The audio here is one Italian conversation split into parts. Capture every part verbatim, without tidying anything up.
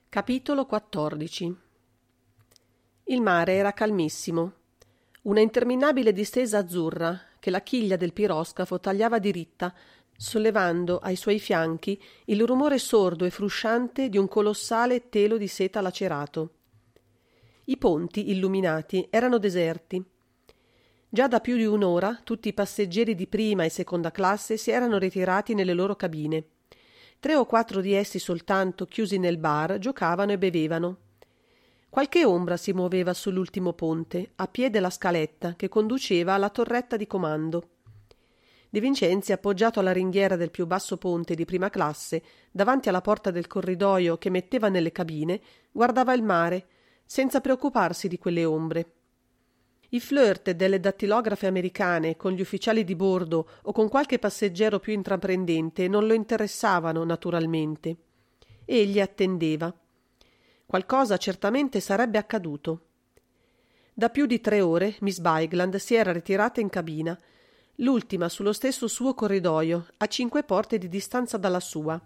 Capitolo quattordici. Il mare era calmissimo. Una interminabile distesa azzurra che la chiglia del piroscafo tagliava diritta, sollevando ai suoi fianchi il rumore sordo e frusciante di un colossale telo di seta lacerato. I ponti, illuminati, erano deserti. Già da più di un'ora tutti i passeggeri di prima e seconda classe si erano ritirati nelle loro cabine. Tre o quattro di essi soltanto, chiusi nel bar, giocavano e bevevano. Qualche ombra si muoveva sull'ultimo ponte, a piè della scaletta che conduceva alla torretta di comando. De Vincenzi, appoggiato alla ringhiera del più basso ponte di prima classe, davanti alla porta del corridoio che metteva nelle cabine, guardava il mare, senza preoccuparsi di quelle ombre. I flirt delle dattilografe americane con gli ufficiali di bordo o con qualche passeggero più intraprendente non lo interessavano naturalmente. Egli attendeva. Qualcosa certamente sarebbe accaduto. Da più di tre ore Miss Bigland si era ritirata in cabina, l'ultima sullo stesso suo corridoio, a cinque porte di distanza dalla sua.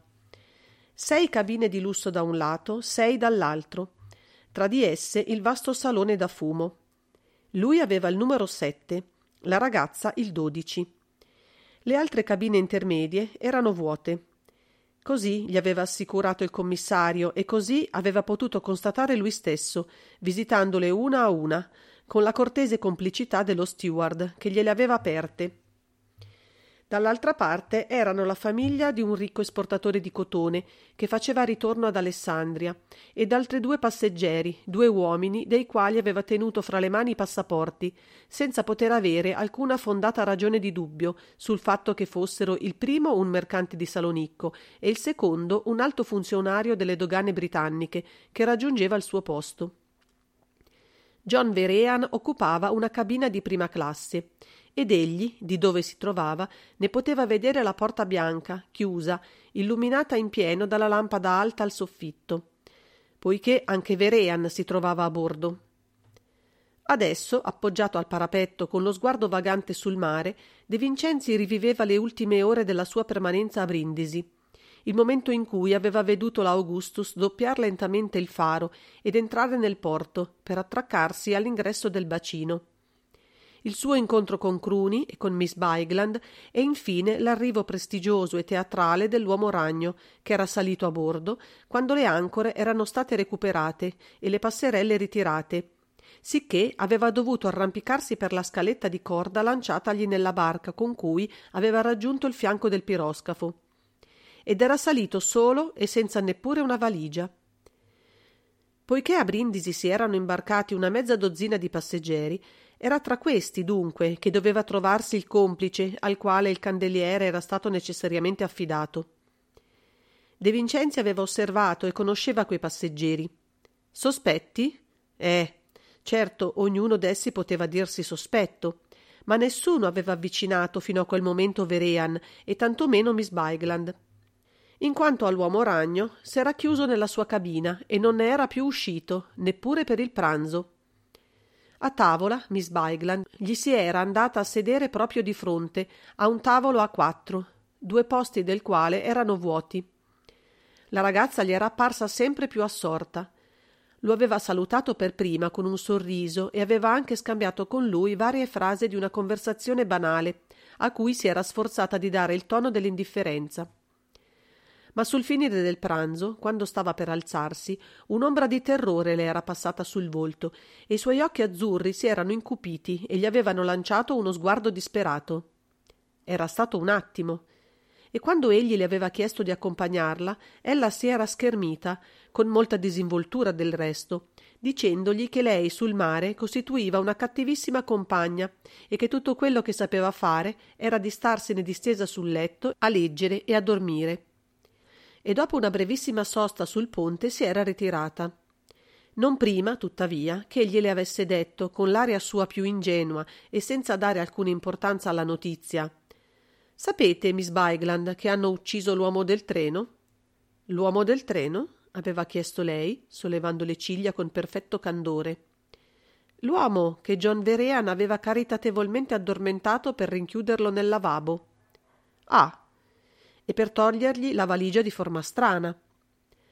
Sei cabine di lusso da un lato, sei dall'altro. Tra di esse il vasto salone da fumo. Lui aveva il numero sette, la ragazza il dodici. Le altre cabine intermedie erano vuote. Così gli aveva assicurato il commissario e così aveva potuto constatare lui stesso, visitandole una a una, con la cortese complicità dello steward che gliele aveva aperte. Dall'altra parte erano la famiglia di un ricco esportatore di cotone che faceva ritorno ad Alessandria ed altri due passeggeri, due uomini dei quali aveva tenuto fra le mani i passaporti, senza poter avere alcuna fondata ragione di dubbio sul fatto che fossero il primo un mercante di Salonicco e il secondo un alto funzionario delle dogane britanniche che raggiungeva il suo posto. John Vehrehan occupava una cabina di prima classe ed egli, di dove si trovava, ne poteva vedere la porta bianca, chiusa, illuminata in pieno dalla lampada alta al soffitto, poiché anche Vehrehan si trovava a bordo. Adesso, appoggiato al parapetto con lo sguardo vagante sul mare, De Vincenzi riviveva le ultime ore della sua permanenza a Brindisi, il momento in cui aveva veduto la Augustus doppiar lentamente il faro ed entrare nel porto per attraccarsi all'ingresso del bacino. Il suo incontro con Cruni e con Miss Bigland e infine l'arrivo prestigioso e teatrale dell'uomo ragno che era salito a bordo quando le ancore erano state recuperate e le passerelle ritirate, sicché aveva dovuto arrampicarsi per la scaletta di corda lanciatagli nella barca con cui aveva raggiunto il fianco del piroscafo. Ed era salito solo e senza neppure una valigia. Poiché a Brindisi si erano imbarcati una mezza dozzina di passeggeri, era tra questi, dunque, che doveva trovarsi il complice al quale il candeliere era stato necessariamente affidato. De Vincenzi aveva osservato e conosceva quei passeggeri. Sospetti? Eh, certo, ognuno d'essi poteva dirsi sospetto, ma nessuno aveva avvicinato fino a quel momento Vehrehan e tantomeno Miss Bigland. In quanto all'uomo ragno, s'era chiuso nella sua cabina e non ne era più uscito, neppure per il pranzo. A tavola, Miss Bigland gli si era andata a sedere proprio di fronte, a un tavolo a quattro, due posti del quale erano vuoti. La ragazza gli era apparsa sempre più assorta. Lo aveva salutato per prima con un sorriso e aveva anche scambiato con lui varie frasi di una conversazione banale, a cui si era sforzata di dare il tono dell'indifferenza. Ma sul finire del pranzo, quando stava per alzarsi, un'ombra di terrore le era passata sul volto e i suoi occhi azzurri si erano incupiti e gli avevano lanciato uno sguardo disperato. Era stato un attimo, e quando egli le aveva chiesto di accompagnarla, ella si era schermita, con molta disinvoltura del resto, dicendogli che lei sul mare costituiva una cattivissima compagna e che tutto quello che sapeva fare era di starsene distesa sul letto a leggere e a dormire. E dopo una brevissima sosta sul ponte si era ritirata. Non prima, tuttavia, che egli le avesse detto, con l'aria sua più ingenua e senza dare alcuna importanza alla notizia: «Sapete, Miss Bigland, che hanno ucciso l'uomo del treno?» «L'uomo del treno?» aveva chiesto lei, sollevando le ciglia con perfetto candore. «L'uomo che John Vehrehan aveva caritatevolmente addormentato per rinchiuderlo nel lavabo». «Ah!» e per togliergli la valigia di forma strana.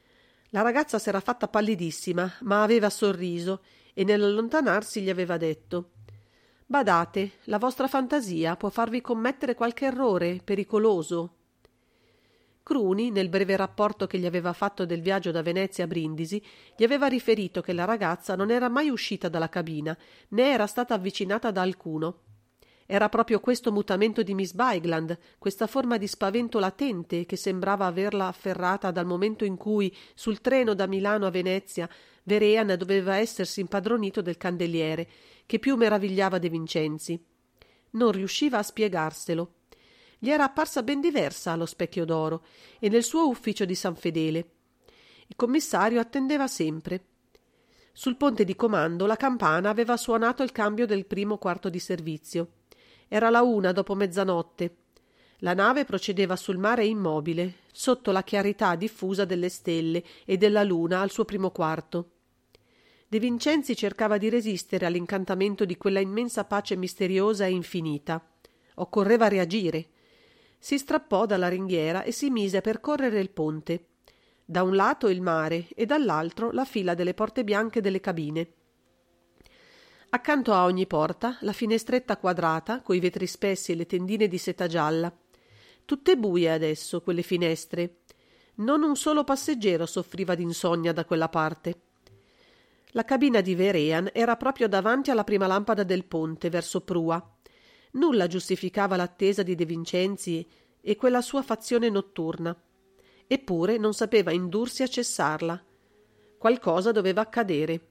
La ragazza s'era fatta pallidissima, ma aveva sorriso e nell'allontanarsi gli aveva detto: «Badate, la vostra fantasia può farvi commettere qualche errore pericoloso». Cruni, nel breve rapporto che gli aveva fatto del viaggio da Venezia a Brindisi, gli aveva riferito che la ragazza non era mai uscita dalla cabina, né era stata avvicinata da alcuno. Era proprio questo mutamento di Miss Bigland, questa forma di spavento latente che sembrava averla afferrata dal momento in cui, sul treno da Milano a Venezia, Vehrehan doveva essersi impadronito del candeliere, che più meravigliava De Vincenzi. Non riusciva a spiegarselo. Gli era apparsa ben diversa allo Specchio d'Oro e nel suo ufficio di San Fedele. Il commissario attendeva sempre. Sul ponte di comando la campana aveva suonato il cambio del primo quarto di servizio. Era la una dopo mezzanotte. La nave procedeva sul mare immobile, sotto la chiarità diffusa delle stelle e della luna al suo primo quarto. De Vincenzi cercava di resistere all'incantamento di quella immensa pace misteriosa e infinita. Occorreva reagire. Si strappò dalla ringhiera e si mise a percorrere il ponte. Da un lato il mare e dall'altro la fila delle porte bianche delle cabine. Accanto a ogni porta la finestretta quadrata coi vetri spessi e le tendine di seta gialla. Tutte buie adesso quelle finestre. Non un solo passeggero soffriva d'insonnia da quella parte. La cabina di Vehrehan era proprio davanti alla prima lampada del ponte verso prua. Nulla giustificava l'attesa di De Vincenzi e quella sua fazione notturna. Eppure non sapeva indursi a cessarla. Qualcosa doveva accadere.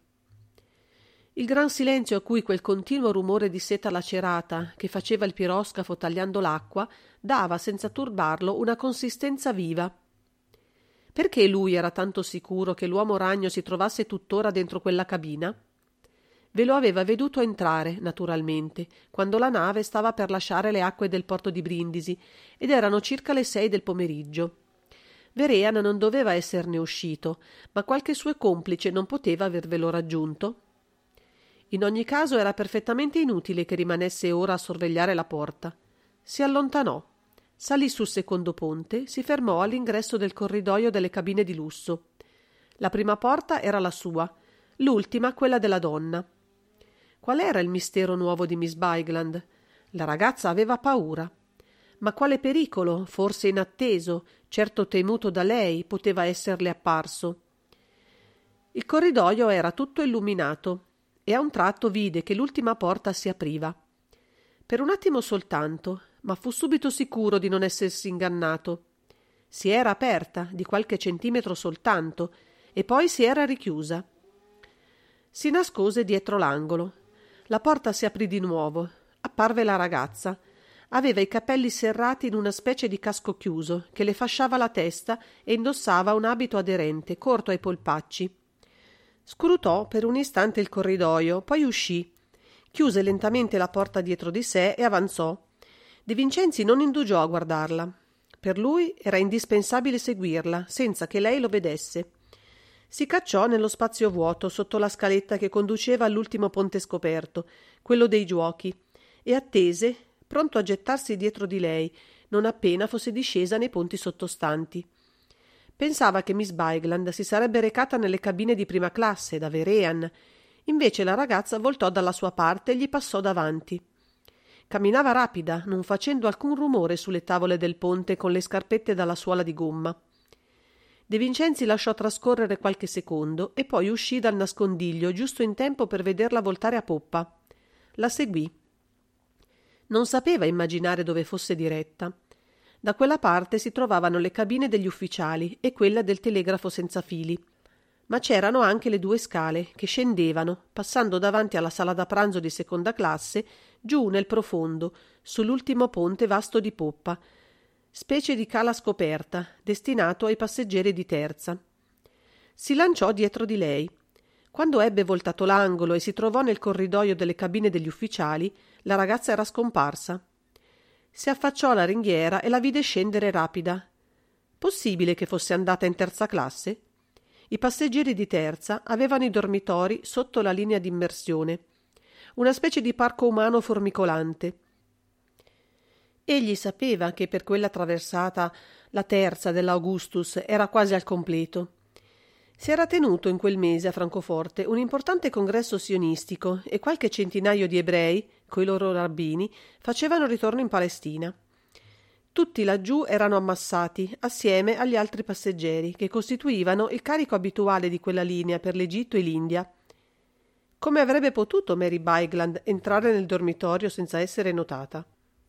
Il gran silenzio a cui quel continuo rumore di seta lacerata che faceva il piroscafo tagliando l'acqua dava senza turbarlo una consistenza viva. Perché lui era tanto sicuro che l'uomo ragno si trovasse tuttora dentro quella cabina? Ve lo aveva veduto entrare, naturalmente, quando la nave stava per lasciare le acque del porto di Brindisi ed erano circa le sei del pomeriggio. Vehrehan non doveva esserne uscito, ma qualche suo complice non poteva avervelo raggiunto. In ogni caso era perfettamente inutile che rimanesse ora a sorvegliare la porta. Si allontanò, salì sul secondo ponte, si fermò all'ingresso del corridoio delle cabine di lusso. La prima porta era la sua, l'ultima quella della donna. Qual era il mistero nuovo di Miss Bigland? La ragazza aveva paura. Ma quale pericolo, forse inatteso, certo temuto da lei, poteva esserle apparso? Il corridoio era tutto illuminato e a un tratto vide che l'ultima porta si apriva. Per un attimo soltanto, ma fu subito sicuro di non essersi ingannato. Si era aperta, di qualche centimetro soltanto, e poi si era richiusa. Si nascose dietro l'angolo. La porta si aprì di nuovo. Apparve la ragazza. Aveva i capelli serrati in una specie di casco chiuso che le fasciava la testa e indossava un abito aderente, corto ai polpacci. Scrutò per un istante il corridoio, poi uscì. Chiuse lentamente la porta dietro di sé e avanzò. De Vincenzi non indugiò a guardarla. Per lui era indispensabile seguirla, senza che lei lo vedesse. Si cacciò nello spazio vuoto sotto la scaletta che conduceva all'ultimo ponte scoperto, quello dei giuochi, e attese, pronto a gettarsi dietro di lei, non appena fosse discesa nei ponti sottostanti. Pensava che Miss Bigland si sarebbe recata nelle cabine di prima classe, da Vehrehan. Invece la ragazza voltò dalla sua parte e gli passò davanti. Camminava rapida, non facendo alcun rumore sulle tavole del ponte con le scarpette dalla suola di gomma. De Vincenzi lasciò trascorrere qualche secondo e poi uscì dal nascondiglio giusto in tempo per vederla voltare a poppa. La seguì. Non sapeva immaginare dove fosse diretta. Da quella parte si trovavano le cabine degli ufficiali e quella del telegrafo senza fili. Ma c'erano anche le due scale che scendevano, passando davanti alla sala da pranzo di seconda classe, giù nel profondo, sull'ultimo ponte vasto di poppa, specie di cala scoperta, destinato ai passeggeri di terza. Si lanciò dietro di lei. Quando ebbe voltato l'angolo e si trovò nel corridoio delle cabine degli ufficiali, la ragazza era scomparsa. Si affacciò alla ringhiera e la vide scendere rapida. Possibile che fosse andata in terza classe? I passeggeri di terza avevano i dormitori sotto la linea di immersione, una specie di parco umano formicolante. Egli sapeva che per quella traversata la terza dell'Augustus era quasi al completo. Si era tenuto in quel mese a Francoforte un importante congresso sionistico e qualche centinaio di ebrei, coi loro rabbini, facevano ritorno in Palestina. Tutti laggiù erano ammassati, assieme agli altri passeggeri, che costituivano il carico abituale di quella linea per l'Egitto e l'India. Come avrebbe potuto Mary Bigland entrare nel dormitorio senza essere notata?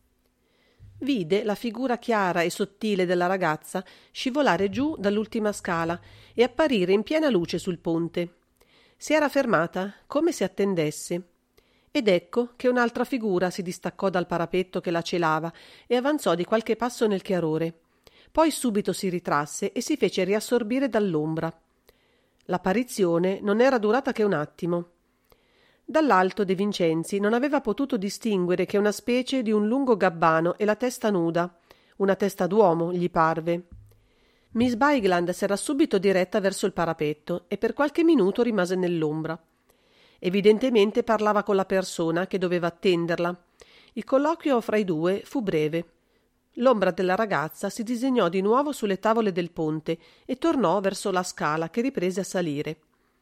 Vide la figura chiara e sottile della ragazza scivolare giù dall'ultima scala e apparire in piena luce sul ponte. Si era fermata, come se attendesse. Ed ecco che un'altra figura si distaccò dal parapetto che la celava e avanzò di qualche passo nel chiarore. Poi subito si ritrasse e si fece riassorbire dall'ombra. L'apparizione non era durata che un attimo. Dall'alto De Vincenzi non aveva potuto distinguere che una specie di un lungo gabbano e la testa nuda, una testa d'uomo, gli parve. Miss Bigland s'era subito diretta verso il parapetto e per qualche minuto rimase nell'ombra. Evidentemente parlava con la persona che doveva attenderla. Il colloquio fra i due fu breve. L'ombra della ragazza si disegnò di nuovo sulle tavole del ponte e tornò verso la scala che riprese a salire.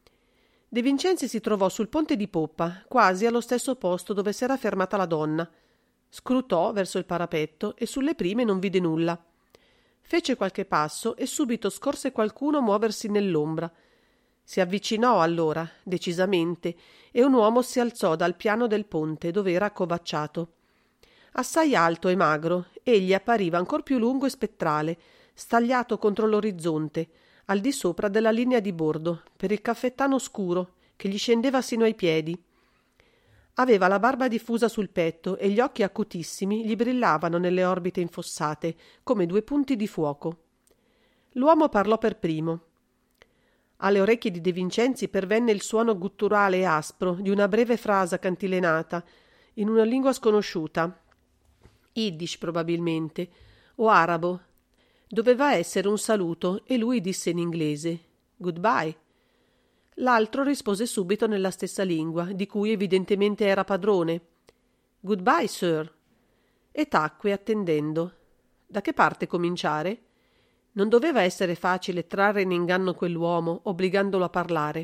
De Vincenzi si trovò sul ponte di poppa, quasi allo stesso posto dove s'era fermata la donna. Scrutò verso il parapetto e sulle prime non vide nulla. Fece qualche passo e subito scorse qualcuno muoversi nell'ombra. Si avvicinò allora, decisamente, e un uomo si alzò dal piano del ponte dove era accovacciato. Assai alto e magro, egli appariva ancor più lungo e spettrale, stagliato contro l'orizzonte, al di sopra della linea di bordo, per il caffettano scuro che gli scendeva sino ai piedi. Aveva la barba diffusa sul petto e gli occhi acutissimi gli brillavano nelle orbite infossate come due punti di fuoco. L'uomo parlò per primo. Alle orecchie di De Vincenzi pervenne il suono gutturale e aspro di una breve frase cantilenata in una lingua sconosciuta, Yiddish probabilmente, o arabo. Doveva essere un saluto e lui disse in inglese «Goodbye». L'altro rispose subito nella stessa lingua, di cui evidentemente era padrone. «Goodbye, sir». E tacque attendendo. Da che parte cominciare? Non doveva essere facile trarre in inganno quell'uomo, obbligandolo a parlare.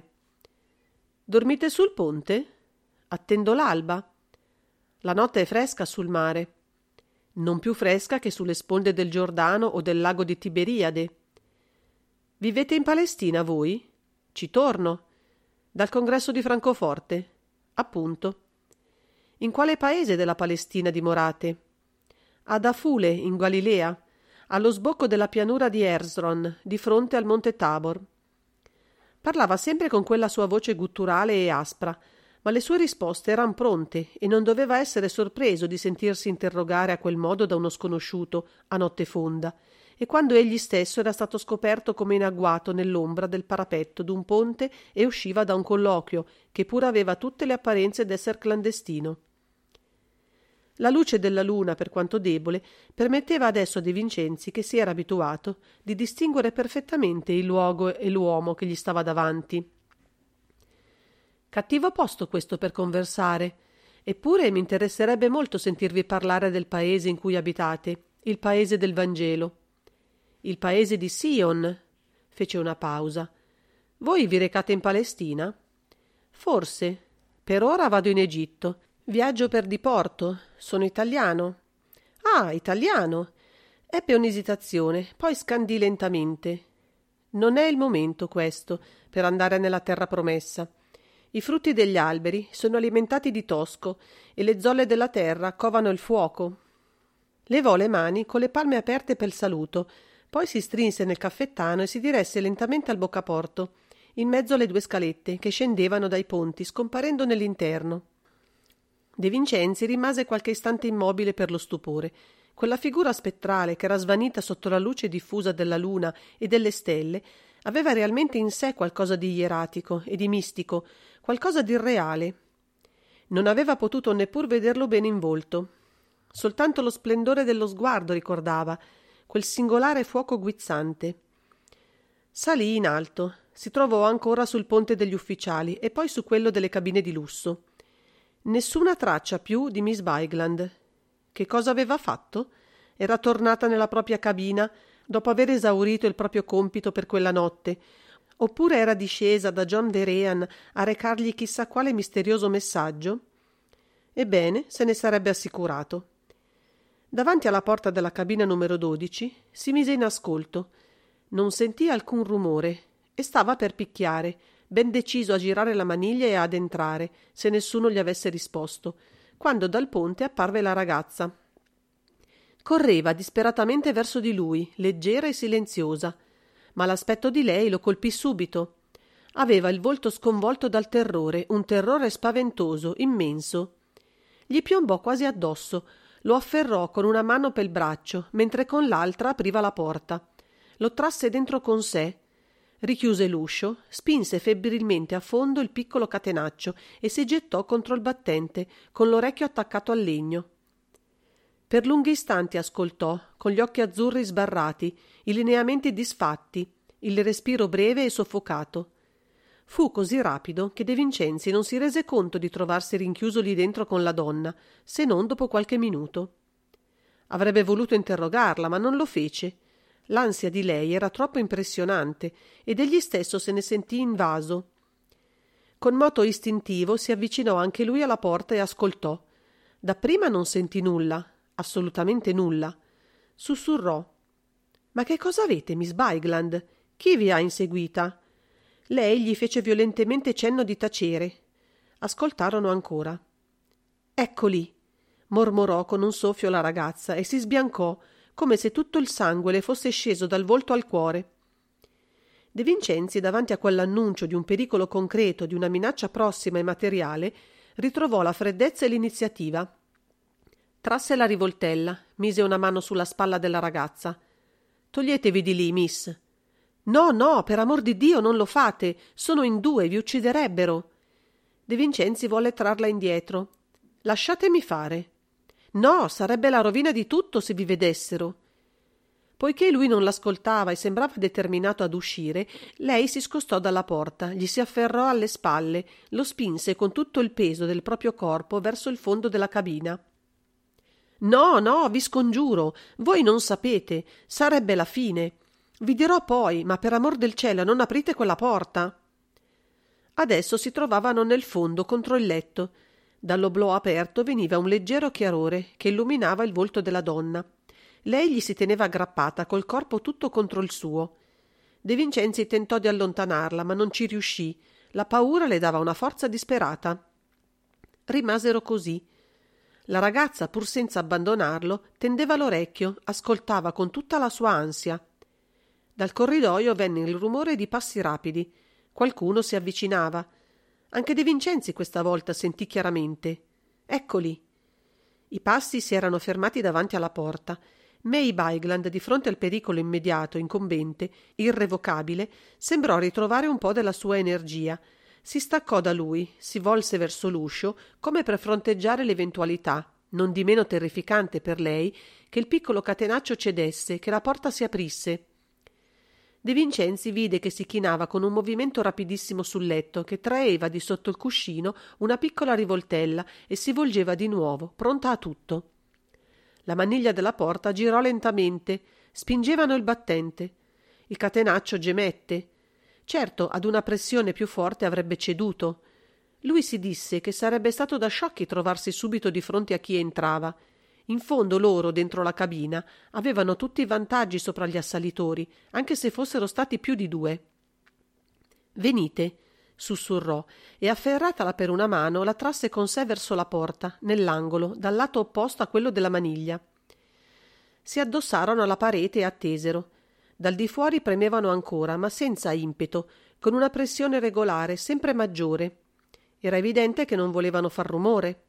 «Dormite sul ponte?» «Attendo l'alba». «La notte è fresca sul mare». «Non più fresca che sulle sponde del Giordano o del lago di Tiberiade». «Vivete in Palestina voi?» «Ci torno». «Dal congresso di Francoforte?» «Appunto». «In quale paese della Palestina dimorate?» «Ad Afule, in Galilea, allo sbocco della pianura di Erzron, di fronte al monte Tabor». Parlava sempre con quella sua voce gutturale e aspra, ma le sue risposte eran pronte e non doveva essere sorpreso di sentirsi interrogare a quel modo da uno sconosciuto a notte fonda, e quando egli stesso era stato scoperto come in agguato nell'ombra del parapetto d'un ponte e usciva da un colloquio che pure aveva tutte le apparenze d'esser clandestino. La luce della luna, per quanto debole, permetteva adesso a De Vincenzi, che si era abituato, di distinguere perfettamente il luogo e l'uomo che gli stava davanti. Cattivo posto questo per conversare, eppure mi interesserebbe molto sentirvi parlare del paese in cui abitate, il paese del Vangelo. Il paese di Sion, fece una pausa. Voi vi recate in Palestina? Forse. Per ora vado in Egitto. Viaggio per diporto. Sono italiano. Ah, italiano. Ebbe un'esitazione, poi scandì lentamente. Non è il momento questo per andare nella terra promessa. I frutti degli alberi sono alimentati di tosco e le zolle della terra covano il fuoco. Levò le mani con le palme aperte per il saluto, poi si strinse nel caffettano e si diresse lentamente al boccaporto, in mezzo alle due scalette che scendevano dai ponti, scomparendo nell'interno. De Vincenzi rimase qualche istante immobile per lo stupore. Quella figura spettrale che era svanita sotto la luce diffusa della luna e delle stelle aveva realmente in sé qualcosa di ieratico e di mistico, qualcosa di irreale. Non aveva potuto neppur vederlo bene in volto. Soltanto lo splendore dello sguardo ricordava, quel singolare fuoco guizzante. Salì in alto, si trovò ancora sul ponte degli ufficiali e poi su quello delle cabine di lusso. Nessuna traccia più di Miss Bigland. Che cosa aveva fatto? Era tornata nella propria cabina dopo aver esaurito il proprio compito per quella notte, Oppure era discesa da John Vehrehan a recargli chissà quale misterioso messaggio? Ebbene, se ne sarebbe assicurato. Davanti alla porta della cabina numero dodici si mise in ascolto. Non sentì alcun rumore e stava per picchiare, ben deciso a girare la maniglia e ad entrare, se nessuno gli avesse risposto, quando dal ponte apparve la ragazza. Correva disperatamente verso di lui, leggera e silenziosa, ma l'aspetto di lei lo colpì subito. Aveva il volto sconvolto dal terrore, un terrore spaventoso, immenso. Gli piombò quasi addosso, lo afferrò con una mano pel braccio, mentre con l'altra apriva la porta. Lo trasse dentro con sé, richiuse l'uscio, spinse febbrilmente a fondo il piccolo catenaccio e si gettò contro il battente, con l'orecchio attaccato al legno. Per lunghi istanti ascoltò, con gli occhi azzurri sbarrati, i lineamenti disfatti, il respiro breve e soffocato. Fu così rapido che De Vincenzi non si rese conto di trovarsi rinchiuso lì dentro con la donna, se non dopo qualche minuto. Avrebbe voluto interrogarla, ma non lo fece. L'ansia di lei era troppo impressionante ed egli stesso se ne sentì invaso. Con moto istintivo si avvicinò anche lui alla porta e ascoltò. Dapprima non sentì nulla, assolutamente nulla. Sussurrò: «Ma che cosa avete, Miss Bigland? Chi vi ha inseguita?» Lei gli fece violentemente cenno di tacere. Ascoltarono ancora. «Eccoli», mormorò con un soffio la ragazza e si sbiancò, come se tutto il sangue le fosse sceso dal volto al cuore. De Vincenzi, davanti a quell'annuncio di un pericolo concreto, di una minaccia prossima e materiale, ritrovò la freddezza e l'iniziativa. Trasse la rivoltella, mise una mano sulla spalla della ragazza. «Toglietevi di lì, miss». «No, no, per amor di Dio, non lo fate! Sono in due, vi ucciderebbero!» De Vincenzi volle trarla indietro. «Lasciatemi fare!» «No, sarebbe la rovina di tutto se vi vedessero!» Poiché lui non l'ascoltava e sembrava determinato ad uscire, lei si scostò dalla porta, gli si afferrò alle spalle, lo spinse con tutto il peso del proprio corpo verso il fondo della cabina. «No, no, vi scongiuro! Voi non sapete! Sarebbe la fine! Vi dirò poi, ma per amor del cielo non aprite quella porta!» Adesso si trovavano nel fondo, contro il letto. Dall'oblò aperto veniva un leggero chiarore che illuminava il volto della donna. Lei gli si teneva aggrappata, col corpo tutto contro il suo. De Vincenzi tentò di allontanarla, ma non ci riuscì. La paura le dava una forza disperata. Rimasero così. La ragazza, pur senza abbandonarlo, tendeva l'orecchio, ascoltava con tutta la sua ansia. Dal corridoio venne il rumore di passi rapidi. Qualcuno si avvicinava. Anche De Vincenzi questa volta sentì chiaramente. Eccoli. I passi si erano fermati davanti alla porta. May Bigland, di fronte al pericolo immediato, incombente, irrevocabile, sembrò ritrovare un po' della sua energia. Si staccò da lui, si volse verso l'uscio, come per fronteggiare l'eventualità, non di meno terrificante per lei, che il piccolo catenaccio cedesse, che la porta si aprisse. De Vincenzi vide che si chinava con un movimento rapidissimo sul letto, che traeva di sotto il cuscino una piccola rivoltella e si volgeva di nuovo, pronta a tutto. La maniglia della porta girò lentamente, spingevano il battente. Il catenaccio gemette. Certo, ad una pressione più forte avrebbe ceduto. Lui si disse che sarebbe stato da sciocchi trovarsi subito di fronte a chi entrava. In fondo loro, dentro la cabina, avevano tutti i vantaggi sopra gli assalitori, anche se fossero stati più di due. «Venite», sussurrò, e afferratala per una mano la trasse con sé verso la porta, nell'angolo, dal lato opposto a quello della maniglia. Si addossarono alla parete e attesero. Dal di fuori premevano ancora, ma senza impeto, con una pressione regolare, sempre maggiore. Era evidente che non volevano far rumore.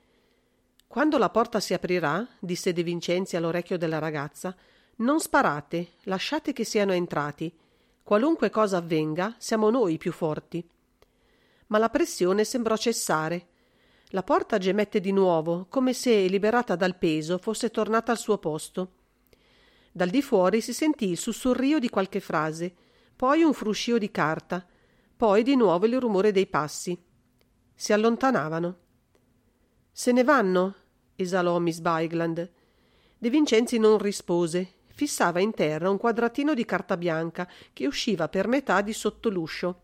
«Quando la porta si aprirà», disse De Vincenzi all'orecchio della ragazza, «non sparate, lasciate che siano entrati. Qualunque cosa avvenga, siamo noi i più forti». Ma la pressione sembrò cessare. La porta gemette di nuovo, come se, liberata dal peso, fosse tornata al suo posto. Dal di fuori si sentì il sussurrio di qualche frase, poi un fruscio di carta, poi di nuovo il rumore dei passi. Si allontanavano. «Se ne vanno?» esalò Miss Bigland. De Vincenzi non rispose, fissava in terra un quadratino di carta bianca che usciva per metà di sotto l'uscio.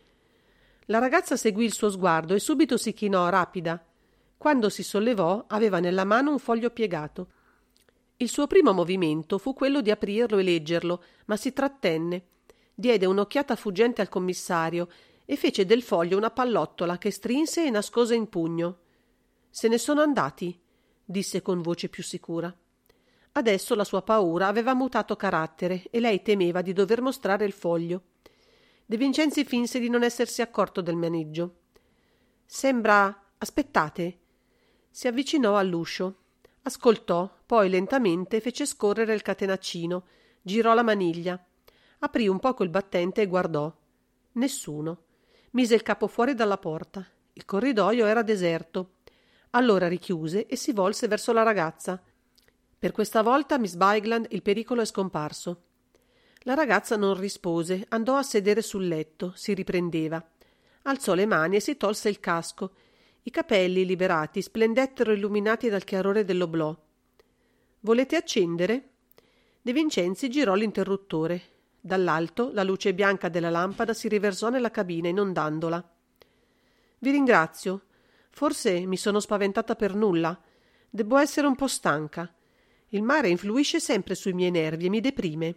La ragazza seguì il suo sguardo e subito si chinò rapida. Quando si sollevò, aveva nella mano un foglio piegato. Il suo primo movimento fu quello di aprirlo e leggerlo, ma si trattenne. Diede un'occhiata fuggente al commissario e fece del foglio una pallottola che strinse e nascose in pugno. «Se ne sono andati», disse con voce più sicura. Adesso la sua paura aveva mutato carattere e lei temeva di dover mostrare il foglio. De Vincenzi finse di non essersi accorto del maneggio. «Sembra... aspettate!» Si avvicinò all'uscio. Ascoltò, poi lentamente fece scorrere il catenaccino, girò la maniglia. Aprì un poco il battente e guardò. Nessuno. Mise il capo fuori dalla porta. Il corridoio era deserto. Allora richiuse e si volse verso la ragazza. Per questa volta, Miss Bigland, il pericolo è scomparso. La ragazza non rispose, andò a sedere sul letto, si riprendeva. Alzò le mani e si tolse il casco. I capelli, liberati, splendettero illuminati dal chiarore dell'oblò. «Volete accendere?» De Vincenzi girò l'interruttore. Dall'alto la luce bianca della lampada si riversò nella cabina, inondandola. «Vi ringrazio. Forse mi sono spaventata per nulla. Debbo essere un po' stanca. Il mare influisce sempre sui miei nervi e mi deprime».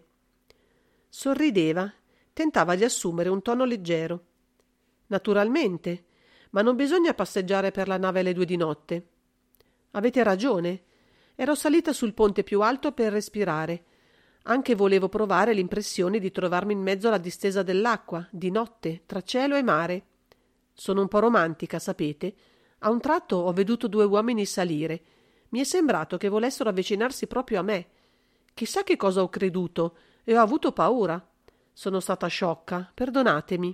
Sorrideva, tentava di assumere un tono leggero. «Naturalmente, ma non bisogna passeggiare per la nave alle due di notte». «Avete ragione. Ero salita sul ponte più alto per respirare. Anche volevo provare l'impressione di trovarmi in mezzo alla distesa dell'acqua, di notte, tra cielo e mare. Sono un po' romantica, sapete. A un tratto ho veduto due uomini salire. Mi è sembrato che volessero avvicinarsi proprio a me. Chissà che cosa ho creduto e ho avuto paura. Sono stata sciocca, perdonatemi».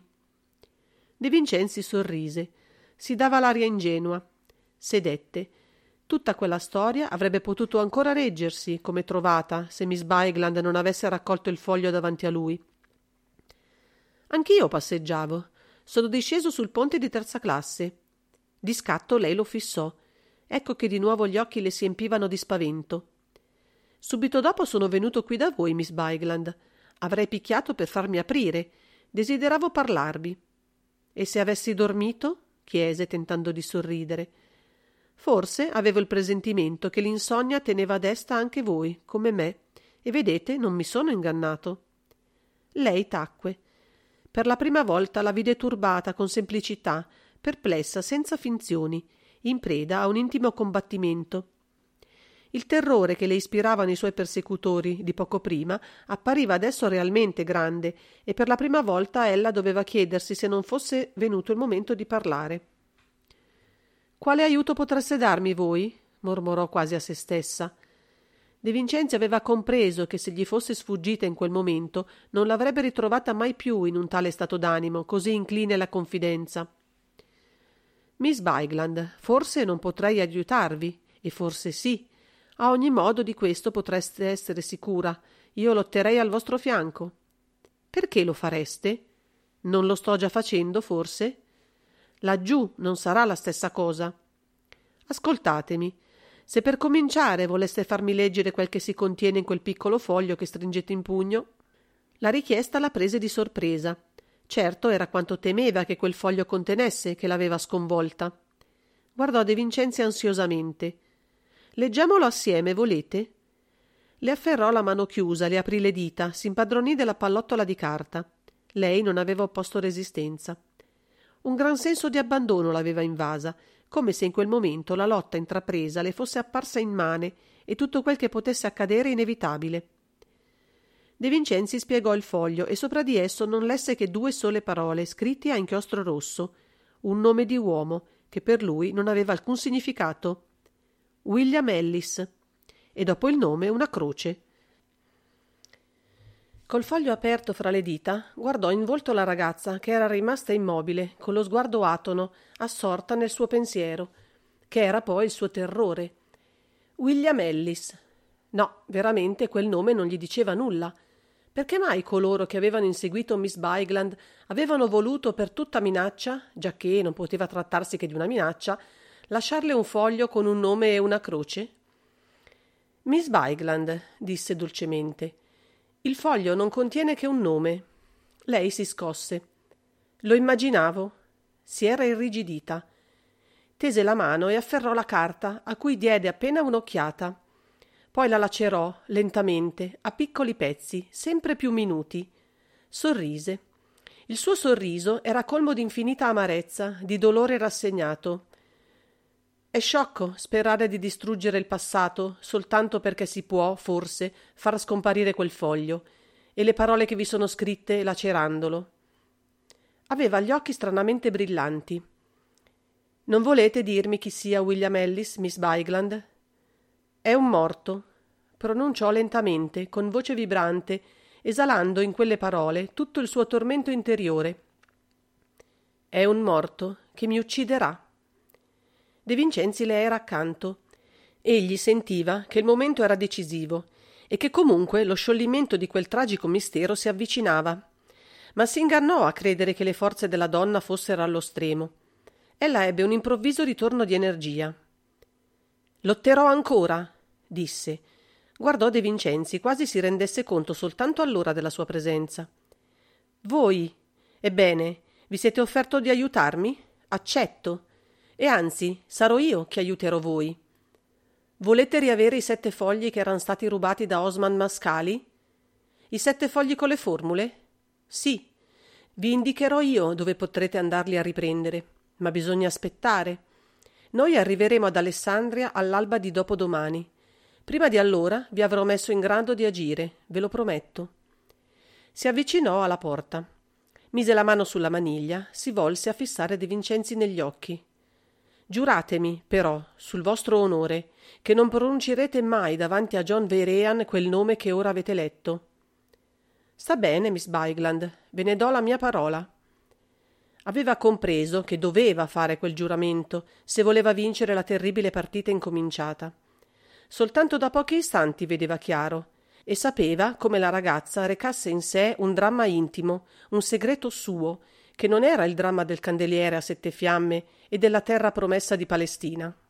De Vincenzi sorrise. Si dava l'aria ingenua. Sedette. Tutta quella storia avrebbe potuto ancora reggersi, come trovata, se Miss Bigland non avesse raccolto il foglio davanti a lui. «Anch'io passeggiavo. Sono disceso sul ponte di terza classe». Di scatto lei lo fissò. Ecco che di nuovo gli occhi le si empivano di spavento. «Subito dopo sono venuto qui da voi, Miss Bigland. Avrei picchiato per farmi aprire. Desideravo parlarvi». «E se avessi dormito?» chiese, tentando di sorridere. «Forse avevo il presentimento che l'insonnia teneva a desta anche voi, come me, e vedete, non mi sono ingannato». Lei tacque. Per la prima volta la vide turbata, con semplicità, perplessa, senza finzioni, in preda a un intimo combattimento. Il terrore che le ispiravano i suoi persecutori di poco prima appariva adesso realmente grande e per la prima volta ella doveva chiedersi se non fosse venuto il momento di parlare. «Quale aiuto potreste darmi voi?» mormorò quasi a se stessa. De Vincenzi aveva compreso che se gli fosse sfuggita in quel momento non l'avrebbe ritrovata mai più in un tale stato d'animo, così incline alla confidenza. «Miss Bigland, forse non potrei aiutarvi, e forse sì. A ogni modo di questo potreste essere sicura. Io lotterei al vostro fianco». «Perché lo fareste? Non lo sto già facendo, forse?» «Laggiù non sarà la stessa cosa». «Ascoltatemi. Se per cominciare voleste farmi leggere quel che si contiene in quel piccolo foglio che stringete in pugno». La richiesta la prese di sorpresa. Certo, era quanto temeva che quel foglio contenesse che l'aveva sconvolta. Guardò De Vincenzi ansiosamente. «Leggiamolo assieme, volete?» Le afferrò la mano chiusa, le aprì le dita, si impadronì della pallottola di carta. Lei non aveva opposto resistenza. Un gran senso di abbandono l'aveva invasa, come se in quel momento la lotta intrapresa le fosse apparsa immane e tutto quel che potesse accadere inevitabile. De Vincenzi spiegò il foglio e sopra di esso non lesse che due sole parole scritte a inchiostro rosso, un nome di uomo che per lui non aveva alcun significato. William Ellis, e dopo il nome una croce. Col foglio aperto fra le dita, guardò in volto la ragazza che era rimasta immobile, con lo sguardo atono, assorta nel suo pensiero, che era poi il suo terrore. William Ellis. No, veramente quel nome non gli diceva nulla. Perché mai coloro che avevano inseguito Miss Bigland avevano voluto per tutta minaccia, giacché non poteva trattarsi che di una minaccia, lasciarle un foglio con un nome e una croce? Miss Bigland, disse dolcemente, il foglio non contiene che un nome. Lei si scosse. Lo immaginavo. Si era irrigidita. Tese la mano e afferrò la carta, a cui diede appena un'occhiata. Poi la lacerò lentamente, a piccoli pezzi, sempre più minuti. Sorrise. Il suo sorriso era colmo di infinita amarezza, di dolore rassegnato. È sciocco sperare di distruggere il passato soltanto perché si può, forse, far scomparire quel foglio e le parole che vi sono scritte lacerandolo. Aveva gli occhi stranamente brillanti. Non volete dirmi chi sia William Ellis, Miss Bigland? È un morto, pronunciò lentamente, con voce vibrante, esalando in quelle parole tutto il suo tormento interiore. È un morto che mi ucciderà. De Vincenzi le era accanto. Egli sentiva che il momento era decisivo e che comunque lo scioglimento di quel tragico mistero si avvicinava. Ma si ingannò a credere che le forze della donna fossero allo stremo. Ella ebbe un improvviso ritorno di energia. «Lotterò ancora», disse. Guardò De Vincenzi, quasi si rendesse conto soltanto allora della sua presenza. «Voi? Ebbene, vi siete offerto di aiutarmi? Accetto. E anzi, sarò io che aiuterò voi. Volete riavere i sette fogli che erano stati rubati da Osman Mascali? I sette fogli con le formule? Sì. Vi indicherò io dove potrete andarli a riprendere, ma bisogna aspettare. Noi arriveremo ad Alessandria all'alba di dopodomani. Prima di allora vi avrò messo in grado di agire, ve lo prometto». Si avvicinò alla porta. Mise la mano sulla maniglia, si volse a fissare De Vincenzi negli occhi. «Giuratemi, però, sul vostro onore, che non pronuncerete mai davanti a John Vehrehan quel nome che ora avete letto». «Sta bene, Miss Bigland, ve ne do la mia parola». Aveva compreso che doveva fare quel giuramento se voleva vincere la terribile partita incominciata. Soltanto da pochi istanti vedeva chiaro e sapeva come la ragazza recasse in sé un dramma intimo, un segreto suo, che non era il dramma del candeliere a sette fiamme e della terra promessa di Palestina.